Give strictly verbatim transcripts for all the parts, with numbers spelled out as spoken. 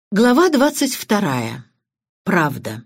Глава двадцать вторая. Правда.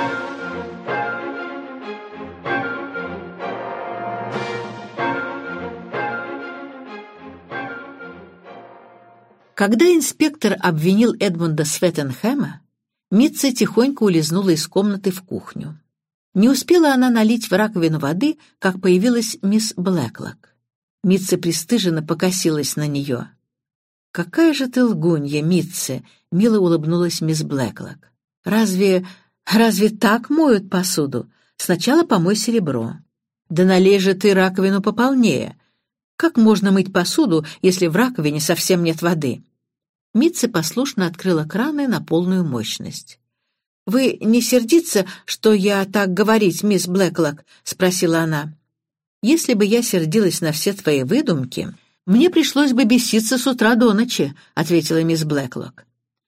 Когда инспектор обвинил Эдмунда Светтенхэма, Митца тихонько улизнула из комнаты в кухню. Не успела она налить в раковину воды, как появилась мисс Блэклок. Митца пристыженно покосилась на нее. «Какая же ты лгунья, Митце!» — мило улыбнулась мисс Блэклок. «Разве... разве так моют посуду? Сначала помой серебро. Да налей же ты раковину пополнее. Как можно мыть посуду, если в раковине совсем нет воды?» Митце послушно открыла краны на полную мощность. «Вы не сердитесь, что я так говорить, мисс Блэклок?» — спросила она. «Если бы я сердилась на все твои выдумки, мне пришлось бы беситься с утра до ночи», — ответила мисс Блэклок.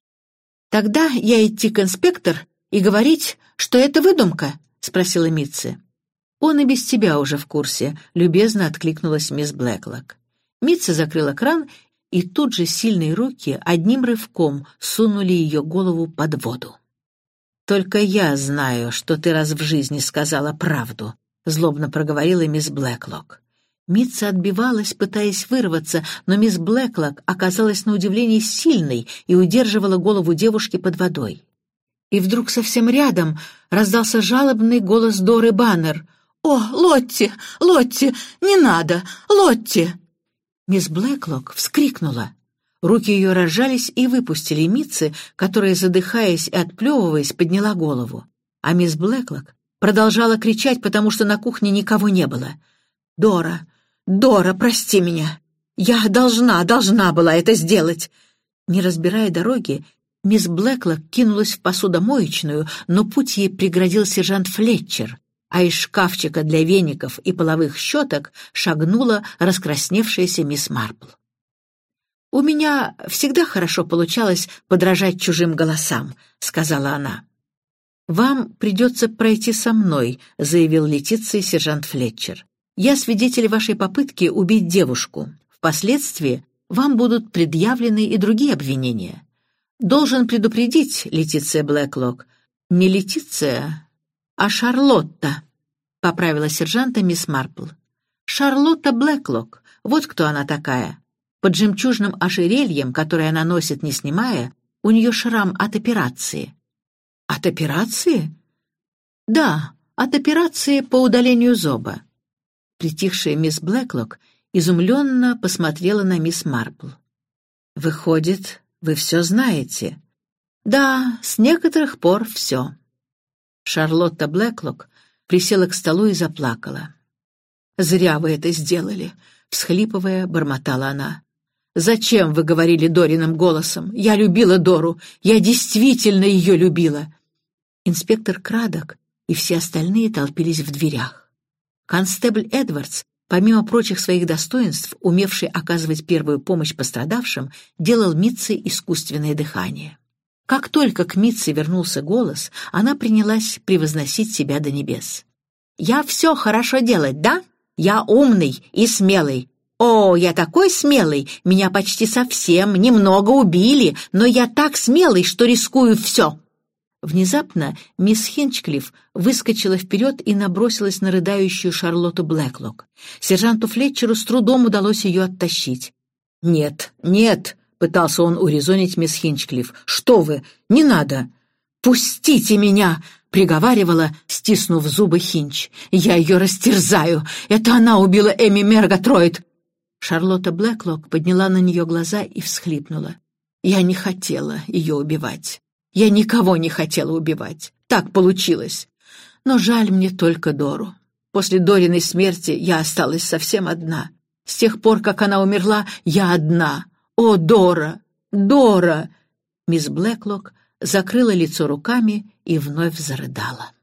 «Тогда я идти к инспектору и говорить, что это выдумка?» — спросила Митце. «Он и без тебя уже в курсе», — любезно откликнулась мисс Блэклок. Митце закрыла кран, и тут же сильные руки одним рывком сунули ее голову под воду. «Только я знаю, что ты раз в жизни сказала правду», — злобно проговорила мисс Блэклок. Митца отбивалась, пытаясь вырваться, но мисс Блэклок оказалась на удивление сильной и удерживала голову девушки под водой. И вдруг совсем рядом раздался жалобный голос Доры Баннер. «О, Лотти! Лотти! Не надо! Лотти!» Мисс Блэклок вскрикнула. Руки ее разжались и выпустили Митцы, которая, задыхаясь и отплевываясь, подняла голову. А мисс Блэклок продолжала кричать, потому что на кухне никого не было. «Дора! Дора, прости меня! Я должна, должна была это сделать!» Не разбирая дороги, мисс Блэклок кинулась в посудомоечную, но путь ей преградил сержант Флетчер, а из шкафчика для веников и половых щеток шагнула раскрасневшаяся мисс Марпл. «У меня всегда хорошо получалось подражать чужим голосам», — сказала она. «Вам придется пройти со мной», — заявил Летицией сержант Флетчер. «Я свидетель вашей попытки убить девушку. Впоследствии вам будут предъявлены и другие обвинения. Должен предупредить, Летиция Блэклок, не Летиция, а Шарлотта», — поправила сержанта мисс Марпл. «Шарлотта Блэклок, вот кто она такая. Под жемчужным ожерельем, которое она носит, не снимая, у нее шрам от операции». «От операции?» «Да, от операции по удалению зуба». Притихшая мисс Блэклок изумленно посмотрела на мисс Марпл. «Выходит, вы все знаете?» «Да, с некоторых пор все». Шарлотта Блэклок присела к столу и заплакала. «Зря вы это сделали», — всхлипывая, бормотала она. «Зачем вы говорили Дориным голосом? Я любила Дору, я действительно ее любила». Инспектор Крадок и все остальные толпились в дверях. Констебль Эдвардс, помимо прочих своих достоинств, умевший оказывать первую помощь пострадавшим, делал Митце искусственное дыхание. Как только к Митце вернулся голос, она принялась превозносить себя до небес. «Я все хорошо делать, да? Я умный и смелый. О, я такой смелый, меня почти совсем немного убили, но я так смелый, что рискую все». Внезапно мисс Хинчклифф выскочила вперед и набросилась на рыдающую Шарлотту Блэклок. Сержанту Флетчеру с трудом удалось ее оттащить. «Нет, нет!» — пытался он урезонить мисс Хинчклифф. «Что вы? Не надо!» «Пустите меня!» — приговаривала, стиснув зубы Хинч. «Я ее растерзаю! Это она убила Эми Мерготроид!» Шарлотта Блэклок подняла на нее глаза и всхлипнула. «Я не хотела ее убивать. Я никого не хотела убивать. Так получилось. Но жаль мне только Дору. После Дориной смерти я осталась совсем одна. С тех пор, как она умерла, я одна. О, Дора! Дора!» Мисс Блэклок закрыла лицо руками и вновь зарыдала.